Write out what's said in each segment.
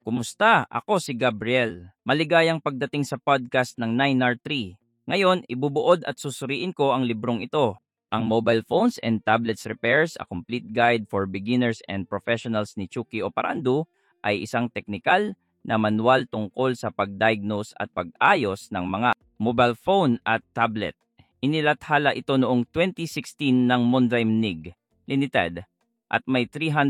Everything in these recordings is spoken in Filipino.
Kumusta? Ako si Gabriel. Maligayang pagdating sa podcast ng 9R3. Ngayon, ibubuod at susuriin ko ang librong ito. Ang Mobile Phones and Tablets Repairs, A Complete Guide for Beginners and Professionals ni Chucky Oparando ay isang teknikal na manual tungkol sa pag-diagnose at pag-ayos ng mga mobile phone at tablet. Inilathala ito noong 2016 ng Mondraim NIG Limited at may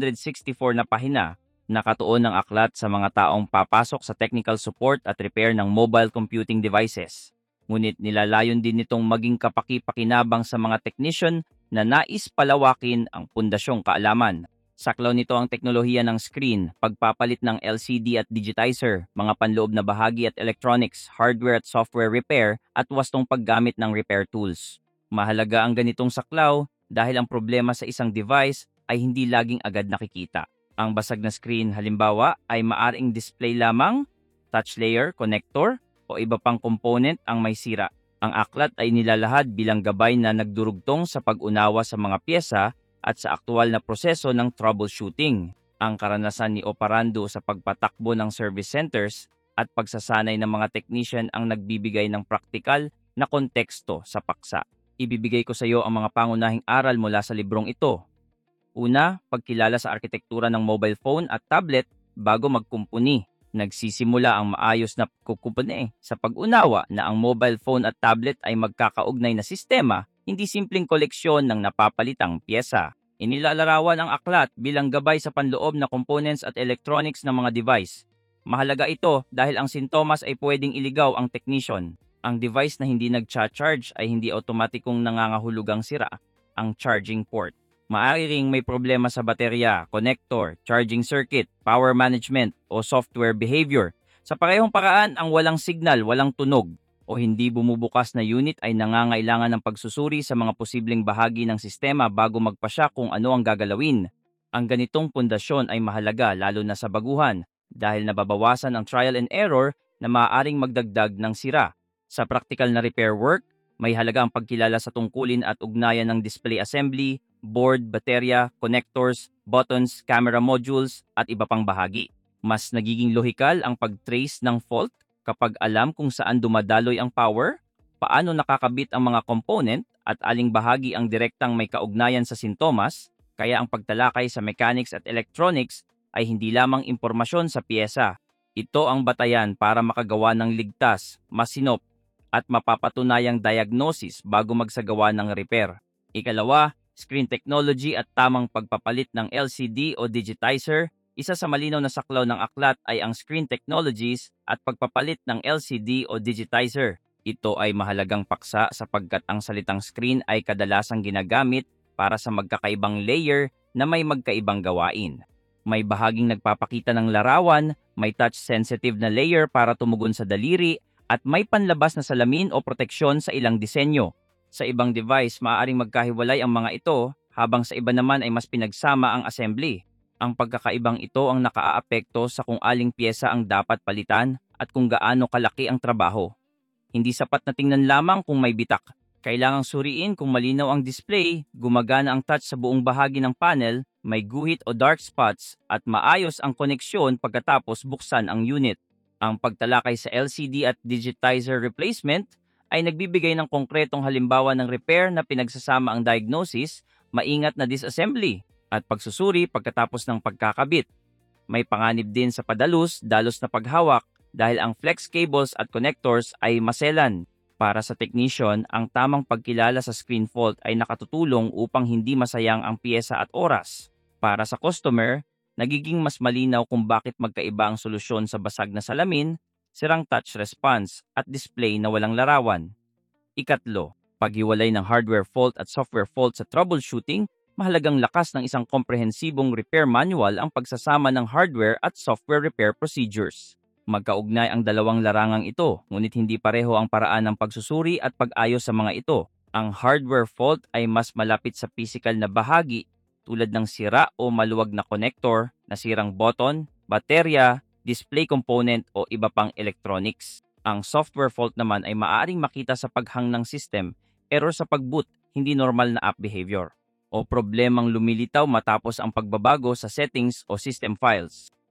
364 na pahina. Nakatuon ng aklat sa mga taong papasok sa technical support at repair ng mobile computing devices. Ngunit nilalayon din nitong maging kapaki-pakinabang sa mga technician na nais palawakin ang pundasyong kaalaman. Saklaw nito ang teknolohiya ng screen, pagpapalit ng LCD at digitizer, mga panloob na bahagi at electronics, hardware at software repair, at wastong paggamit ng repair tools. Mahalaga ang ganitong saklaw dahil ang problema sa isang device ay hindi laging agad nakikita. Ang basag na screen halimbawa ay maaring display lamang, touch layer, connector, o iba pang component ang may sira. Ang aklat ay nilalahad bilang gabay na nagdurugtong sa pag-unawa sa mga pyesa at sa aktual na proseso ng troubleshooting. Ang karanasan ni Oparando sa pagpatakbo ng service centers at pagsasanay ng mga technician ang nagbibigay ng praktikal na konteksto sa paksa. Ibibigay ko sa iyo ang mga pangunahing aral mula sa librong ito. Una, pagkilala sa arkitektura ng mobile phone at tablet bago magkumpuni. Nagsisimula ang maayos na kukumpuni sa pag-unawa na ang mobile phone at tablet ay magkakaugnay na sistema, hindi simpleng koleksyon ng napapalitang pyesa. Inilalarawan ang aklat bilang gabay sa panloob na components at electronics ng mga device. Mahalaga ito dahil ang sintomas ay pwedeng iligaw ang technician. Ang device na hindi nagcha-charge ay hindi otomatikong nangangahulugang sira ang charging port. Maaaring may problema sa baterya, connector, charging circuit, power management, o software behavior. Sa parehong paraan, ang walang signal, walang tunog, o hindi bumubukas na unit ay nangangailangan ng pagsusuri sa mga posibleng bahagi ng sistema bago magpasya kung ano ang gagalawin. Ang ganitong pundasyon ay mahalaga lalo na sa baguhan dahil nababawasan ang trial and error na maaaring magdagdag ng sira. Sa practical na repair work, may halaga ang pagkilala sa tungkulin at ugnayan ng display assembly, board, baterya, connectors, buttons, camera modules, at iba pang bahagi. Mas nagiging lohikal ang pag-trace ng fault kapag alam kung saan dumadaloy ang power, paano nakakabit ang mga component, at aling bahagi ang direktang may kaugnayan sa sintomas, kaya ang pagtalakay sa mechanics at electronics ay hindi lamang impormasyon sa pyesa. Ito ang batayan para makagawa ng ligtas, masinop, at mapapatunayang diagnosis bago magsagawa ng repair. Ikalawa, screen technology at tamang pagpapalit ng LCD o digitizer. Isa sa malinaw na saklaw ng aklat ay ang screen technologies at pagpapalit ng LCD o digitizer. Ito ay mahalagang paksa sapagkat ang salitang screen ay kadalasang ginagamit para sa magkakaibang layer na may magkaibang gawain. May bahaging nagpapakita ng larawan, may touch-sensitive na layer para tumugon sa daliri, at may panlabas na salamin o proteksyon sa ilang disenyo. Sa ibang device, maaaring magkahiwalay ang mga ito, habang sa iba naman ay mas pinagsama ang assembly. Ang pagkakaibang ito ang nakaaapekto sa kung aling pyesa ang dapat palitan at kung gaano kalaki ang trabaho. Hindi sapat na tingnan lamang kung may bitak. Kailangang suriin kung malinaw ang display, gumagana ang touch sa buong bahagi ng panel, may guhit o dark spots, at maayos ang koneksyon pagkatapos buksan ang unit. Ang pagtalakay sa LCD at digitizer replacement ay nagbibigay ng konkretong halimbawa ng repair na pinagsasama ang diagnosis, maingat na disassembly, at pagsusuri pagkatapos ng pagkakabit. May panganib din sa dalos na paghawak dahil ang flex cables at connectors ay maselan. Para sa technician, ang tamang pagkilala sa screen fault ay nakatutulong upang hindi masayang ang pyesa at oras. Para sa customer, nagiging mas malinaw kung bakit magkaiba ang solusyon sa basag na salamin, sirang touch response, at display na walang larawan. Ikatlo, paghiwalay ng hardware fault at software fault sa troubleshooting, mahalagang lakas ng isang komprehensibong repair manual ang pagsasama ng hardware at software repair procedures. Magkaugnay ang dalawang larangang ito, ngunit hindi pareho ang paraan ng pagsusuri at pag-ayos sa mga ito. Ang hardware fault ay mas malapit sa physical na bahagi tulad ng sira o maluwag na connector, nasirang button, baterya, display component o iba pang electronics. Ang software fault naman ay maaaring makita sa paghang ng system, error sa pag-boot, hindi normal na app behavior, o problemang lumilitaw matapos ang pagbabago sa settings o system files.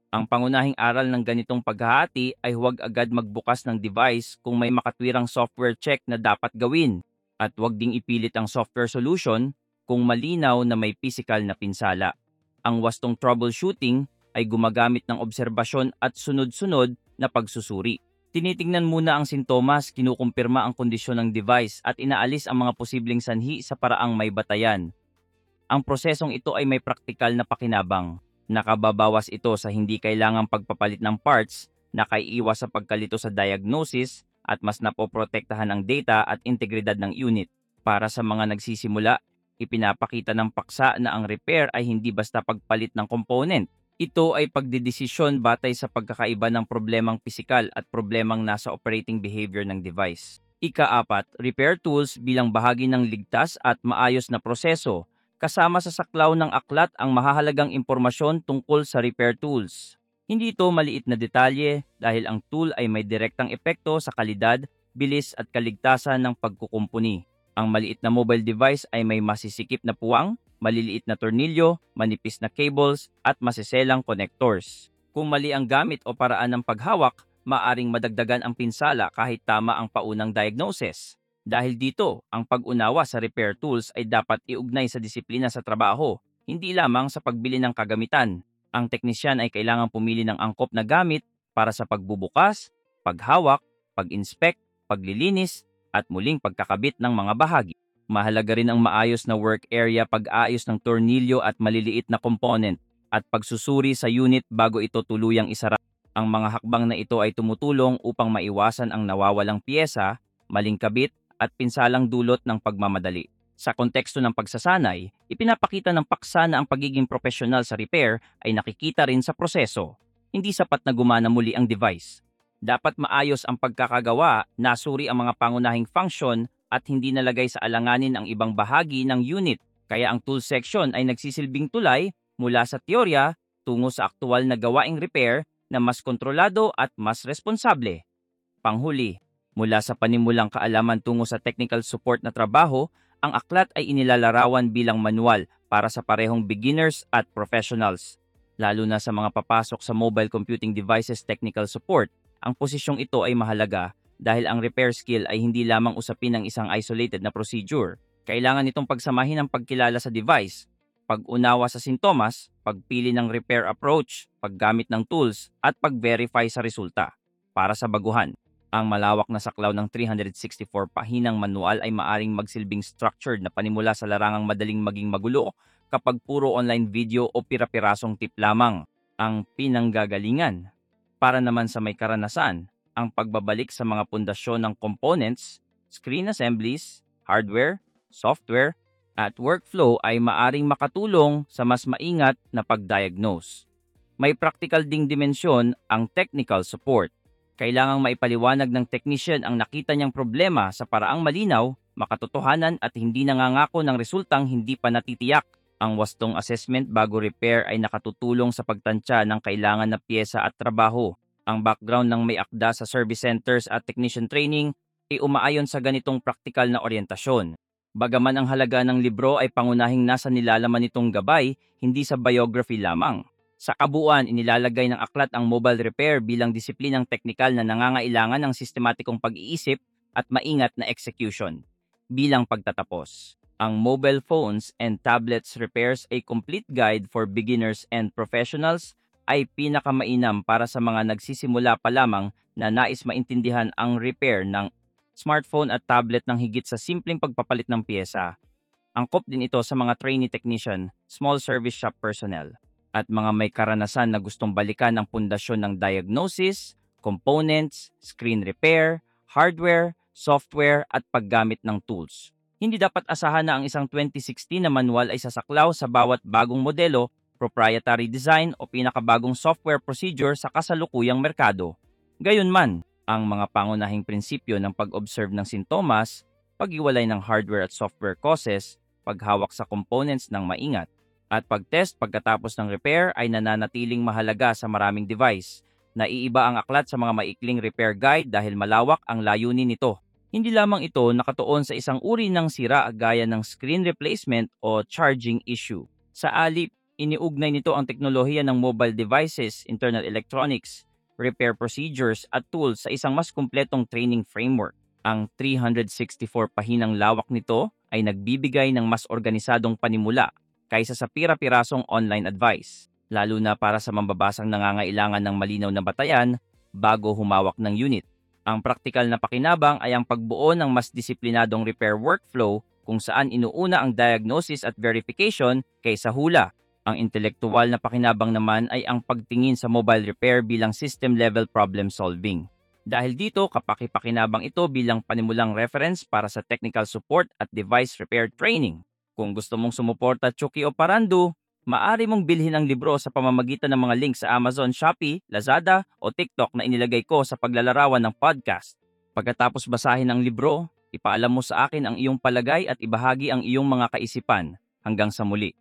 Ang pangunahing aral ng ganitong paghahati ay huwag agad magbukas ng device kung may makatwirang software check na dapat gawin at huwag ding ipilit ang software solution kung malinaw na may physical na pinsala. Ang wastong troubleshooting ay gumagamit ng obserbasyon at sunod-sunod na pagsusuri. Tinitingnan muna ang sintomas, kinukumpirma ang kondisyon ng device at inaalis ang mga posibleng sanhi sa paraang may batayan. Ang prosesong ito ay may praktikal na pakinabang. Nakababawas ito sa hindi kailangang pagpapalit ng parts, nakaiiwas sa pagkalito sa diagnosis, at mas napoprotektahan ang data at integridad ng unit. Para sa mga nagsisimula, ipinapakita ng paksa na ang repair ay hindi basta pagpalit ng component. Ito ay pagdedesisyon batay sa pagkakaiba ng problemang pisikal at problemang nasa operating behavior ng device. Ika-apat, repair tools bilang bahagi ng ligtas at maayos na proseso. Kasama sa saklaw ng aklat ang mahahalagang impormasyon tungkol sa repair tools. Hindi ito maliit na detalye dahil ang tool ay may direktang epekto sa kalidad, bilis at kaligtasan ng pagkukumpuni. Ang maliit na mobile device ay may masisikip na puwang, maliliit na tornilyo, manipis na cables, at masiselang connectors. Kung mali ang gamit o paraan ng paghawak, maaring madagdagan ang pinsala kahit tama ang paunang diagnosis. Dahil dito, ang pag-unawa sa repair tools ay dapat iugnay sa disiplina sa trabaho, hindi lamang sa pagbili ng kagamitan. Ang teknisyan ay kailangang pumili ng angkop na gamit para sa pagbubukas, paghawak, pag-inspect, paglilinis, at muling pagkakabit ng mga bahagi. Mahalaga rin ang maayos na work area, pag-aayos ng tornilyo at maliliit na component, at pagsusuri sa unit bago ito tuluyang isara. Ang mga hakbang na ito ay tumutulong upang maiwasan ang nawawalang piyesa, maling kabit, at pinsalang dulot ng pagmamadali. Sa konteksto ng pagsasanay, ipinapakita ng paksa na ang pagiging profesional sa repair ay nakikita rin sa proseso. Hindi sapat na gumana muli ang device. Dapat maayos ang pagkakagawa, nasuri ang mga pangunahing function at hindi nalagay sa alanganin ang ibang bahagi ng unit. Kaya ang tool section ay nagsisilbing tulay mula sa teorya tungo sa aktual na gawaing repair na mas kontrolado at mas responsable. Panghuli, mula sa panimulang kaalaman tungo sa technical support na trabaho, ang aklat ay inilalarawan bilang manual para sa parehong beginners at professionals. Lalo na sa mga papasok sa mobile computing devices technical support, ang posisyong ito ay mahalaga dahil ang repair skill ay hindi lamang usapin ng isang isolated na procedure. Kailangan itong pagsamahin ng pagkilala sa device, pag-unawa sa sintomas, pagpili ng repair approach, paggamit ng tools, at pag-verify sa resulta. Para sa baguhan, ang malawak na saklaw ng 364 pahinang manual ay maaring magsilbing structured na panimula sa larangang madaling maging magulo kapag puro online video o pira-pirasong tip lamang ang pinanggagalingan. Para naman sa may karanasan, ang pagbabalik sa mga pundasyon ng components, screen assemblies, hardware, software, at workflow ay maaring makatulong sa mas maingat na pag-diagnose. May practical ding dimensyon ang technical support. Kailangang maipaliwanag ng technician ang nakita niyang problema sa paraang malinaw, makatotohanan at hindi nangangako ng resultang hindi pa natitiyak. Ang wastong assessment bago repair ay nakatutulong sa pagtansya ng kailangan na piyesa at trabaho. Ang background ng may akda sa service centers at technician training ay umaayon sa ganitong praktikal na oryentasyon. Bagaman ang halaga ng libro ay pangunahing nasa nilalaman nitong gabay, hindi sa biography lamang. Sa kabuuan, inilalagay ng aklat ang mobile repair bilang disiplinang teknikal na nangangailangan ng sistematikong pag-iisip at maingat na execution. Bilang pagtatapos, ang Mobile Phones and Tablets Repairs, a complete guide for beginners and professionals, ay pinakamainam para sa mga nagsisimula pa lamang na nais maintindihan ang repair ng smartphone at tablet ng higit sa simpleng pagpapalit ng piyesa. Angkop din ito sa mga trainee technician, small service shop personnel, at mga may karanasan na gustong balikan ang pundasyon ng diagnosis, components, screen repair, hardware, software at paggamit ng tools. Hindi dapat asahan na ang isang 2016 na manual ay sasaklaw sa bawat bagong modelo, proprietary design o pinakabagong software procedure sa kasalukuyang merkado. Gayunman, ang mga pangunahing prinsipyo ng pag-observe ng sintomas, pag-iwalay ng hardware at software causes, paghawak sa components ng maingat, at pag-test pagkatapos ng repair ay nananatiling mahalaga sa maraming device. Naiiba ang aklat sa mga maikling repair guide dahil malawak ang layunin nito. Hindi lamang ito nakatuon sa isang uri ng sira gaya ng screen replacement o charging issue. Sa alip, Iniugnay nito ang teknolohiya ng mobile devices, internal electronics, repair procedures at tools sa isang mas kumpletong training framework. Ang 364 pahinang lawak nito ay nagbibigay ng mas organisadong panimula kaysa sa pira-pirasong online advice, lalo na para sa mambabasang nangangailangan ng malinaw na batayan bago humawak ng unit. Ang praktikal na pakinabang ay ang pagbuo ng mas disiplinadong repair workflow kung saan inuuna ang diagnosis at verification kaysa hula. Ang intelektuwal na pakinabang naman ay ang pagtingin sa mobile repair bilang system-level problem solving. Dahil dito, kapakipakinabang ito bilang panimulang reference para sa technical support at device repair training. Kung gusto mong sumuporta Chuki o Parandu, maaari mong bilhin ang libro sa pamamagitan ng mga link sa Amazon, Shopee, Lazada o TikTok na inilagay ko sa paglalarawan ng podcast. Pagkatapos basahin ang libro, ipaalam mo sa akin ang iyong palagay at ibahagi ang iyong mga kaisipan. Hanggang sa muli.